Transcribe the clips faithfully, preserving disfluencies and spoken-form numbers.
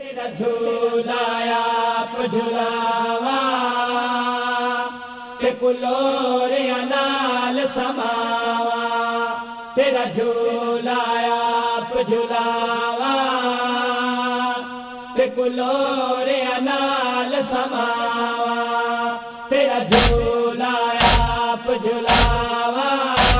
तेरा झूलाया झुलावा ते कुलोरिया नाल समावा तेरा झूलाया झुलावा ते कुलोरिया नाल समावा तेरा झूलाया झुलावा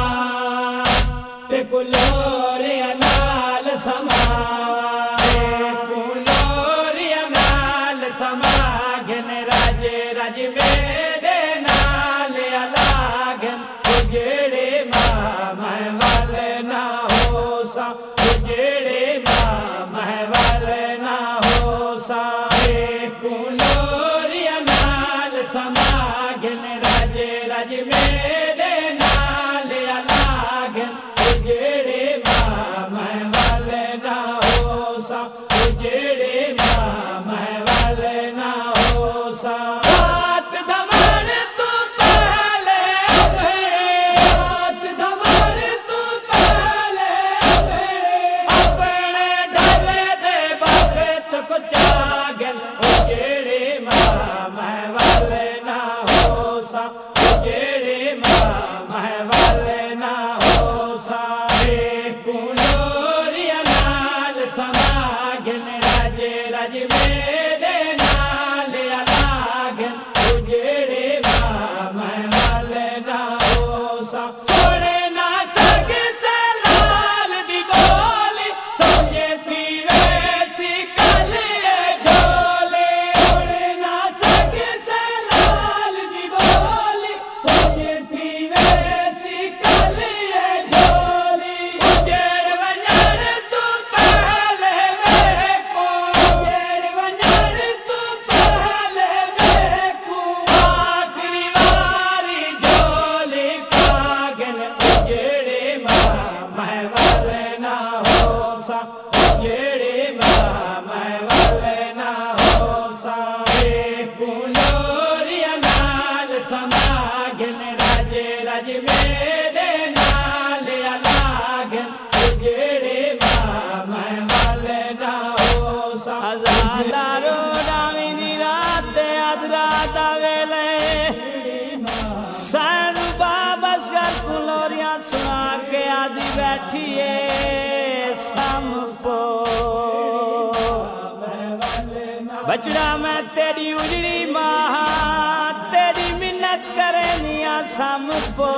ते कुलोरिया नाल समावा कुलोरिया नाल समागन राज राज मेरे नाल अलागन जेड़े मामा वाले ना हो सा जेड़े मामा वाले ना हो सा कुलोरिया नाल समागन राज राज मेरे नाल अलागन जेड़े मामा वाले ना हो सा जेड़े मामा वाले ना हो सा रात दमन तू पहले रात दमन तू पहले अपने ढाले दे बखत को जागन जेड़े मामा वाले ना हो सा जेड़े मामा वाले ना हो सा कुलोरिया नाल समागन राज राज मेरे नाल अलागन जेड़े मामा वाले ना हो सा छोड़े ना सक से लाल दी बोली सोचे थी वैसी कल ये झोली छोड़े ना सक से लाल दी बोली सोचे थी वैसी कल ये झोली जेड़ वंजड़ तू पहले मेरे को जेड़ वंजड़ तू पहले मेरे को आखिरी वारी झोली पागल जेड़े मामा वाले ना हो सा जेड़े मामा वाले ना हो सा कुलोरिया नाल समागन राज राज मेरे नाल अलागन जेड़े मामा वाले ना हो सा हजारो डावी दी रात अदरा दा वेले सानू बाबस घर कुलोरिया सुना के आदि बैठिए समपो बचड़ा मैं तेरी उजड़ी मां तेरी मिन्नत करे निया समपो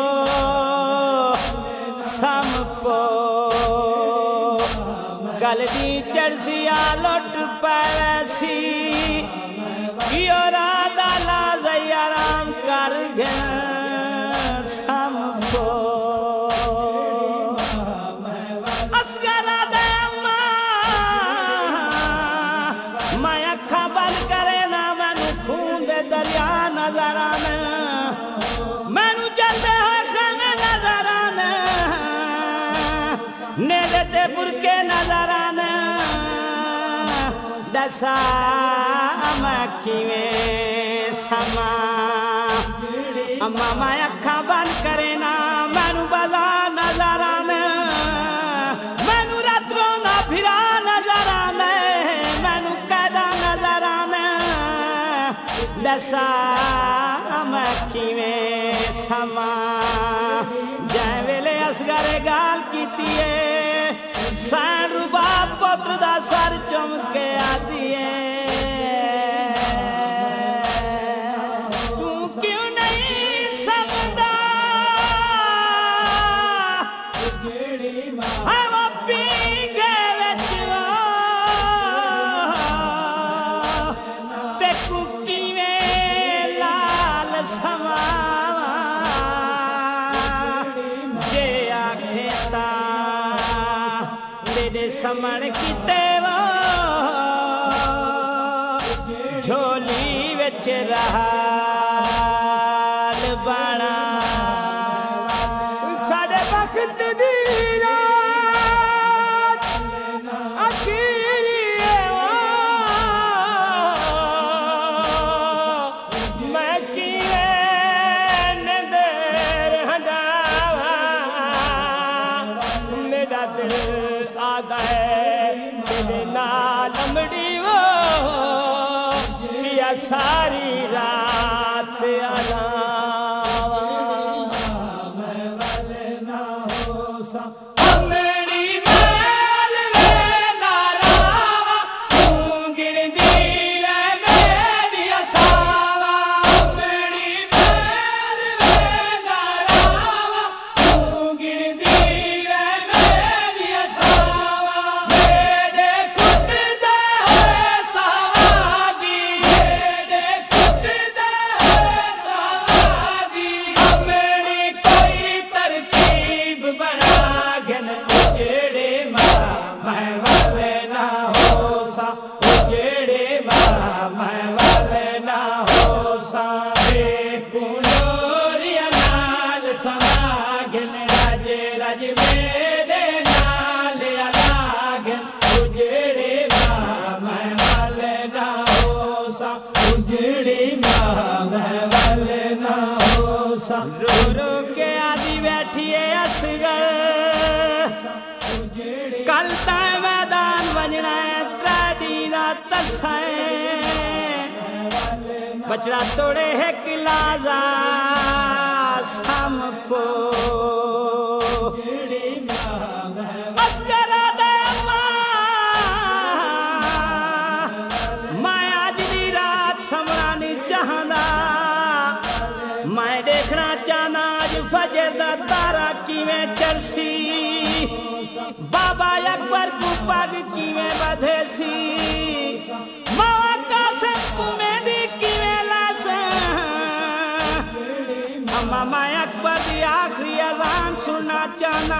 समपो गल दी चढ़सिया लुट पैसी कियो राधा लाजई आराम कर गया समपो असगरा दे मैं अखा बंद करे ना मैनू खून दे दरिया नजर आने मैनू जलदे होए खाने नजर आने नेले ते बुरके नजर आने दसा मैं किवें समा अम्मा मैं अखा बंद करे ना मैनू बला नजर आने मैनू रातों ना फिरा नजर आने मैनू कैदा नजर आने दसा मैं किवें समा जै वेले असगरे गाल कीती सैन रुबाब पुत्र दा सर चुमके आदी तू क्यों नहीं समझदा है वो पींगे विच ते कुकीवें लाल समावा जे आखे तां तेरे समण किते वो झोली विच रहाल बना साडे वक्त दी रात अखीरी मैं किवें नंदर हंडावा मेरा दिल सादा है तेरे नाल लमड़ी वो सारी रात अलावा मैं वाले ना हो सा अमड़ी मैल वे नारावा तू गिरदी है मेरी असावा अमड़ी मैल वे नारावा तू गिरदी है मेरी असावा मेरे कुट दे सवादी मेरे कुट दे सवादी अमड़ी कोई तरकीब बना गन उजड़े मां मैं वाले ना हो सा उजड़े मां मैं वाले ना हो सा कुलोरिया नाल समागन रज रज मेरे नाल अलागन उजड़े मां मैं वाले ना हो सा उजड़े मां मैं वाले ना हो सा रो रो के आदि बैठिए असगर कल ताए मैदान बजना है त्राडी रात तसाए बचड़ा तोड़े है किलाजा समफो असगर दे मैं आज दी रात समरानी चाहदा मैं देखना चाहना अज फजर दा तारा किवें चरसी बाबा अकबर को पग किवें बधे सी मावा कासिम कुमें दी किवें लस अम्मा मैं अकबर दी आखिरी अजान सुनना चाहना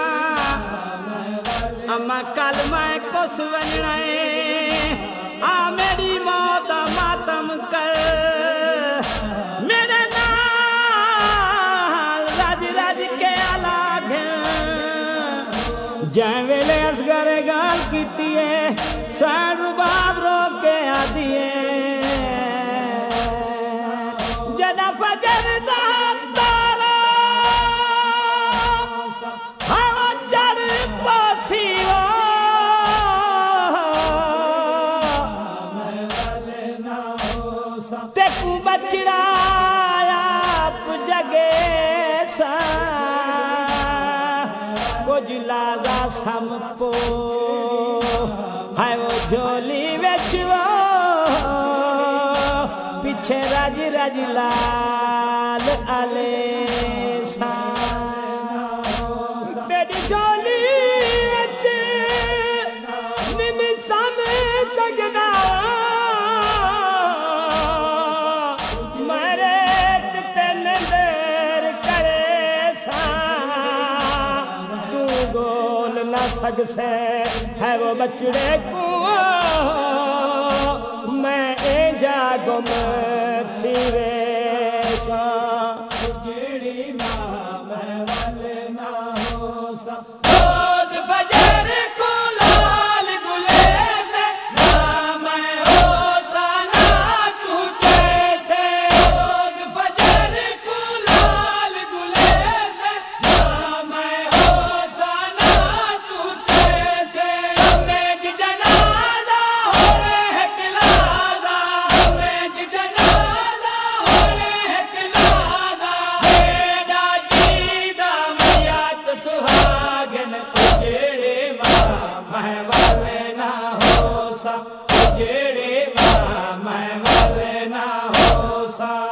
अम्मा कल मैं कुछ वजना है आ मेरी मौत दा मातम कर मेरे नाल रज रज के अलाग जै वेले असगर गाल कीती है सैन रुबाब रोक के आदी है जदा फजर दा तारा हवा चढ़ पोसी हो तेकू बचड़ा आप जगे सा कुछ लाजा समपो है वो झोली बेच वो पीछे रज रज लाल अले सा तेरी झोली बेच निमिषन सजना मरे तेन देर करे सा तू गोल ना सक से है वो बचड़े को मैं ए जागो में थी वे सा उजड़ी मां मैं वाले ना हो सा रोज फजर को लाल गुले से ना मैं हो सा ना तू कैसे रोज फजर को लाल गुले से ना मैं हो सा ना तू कैसे मेज जनाजा हो रे है किलाजा मेज जनाजा हो रे है किलाजा बेड़ा जीदा मैया तो सुहागन उजड़े मां मैं वाले ना हो सा उजड़े मां मैं वाले ना हो सा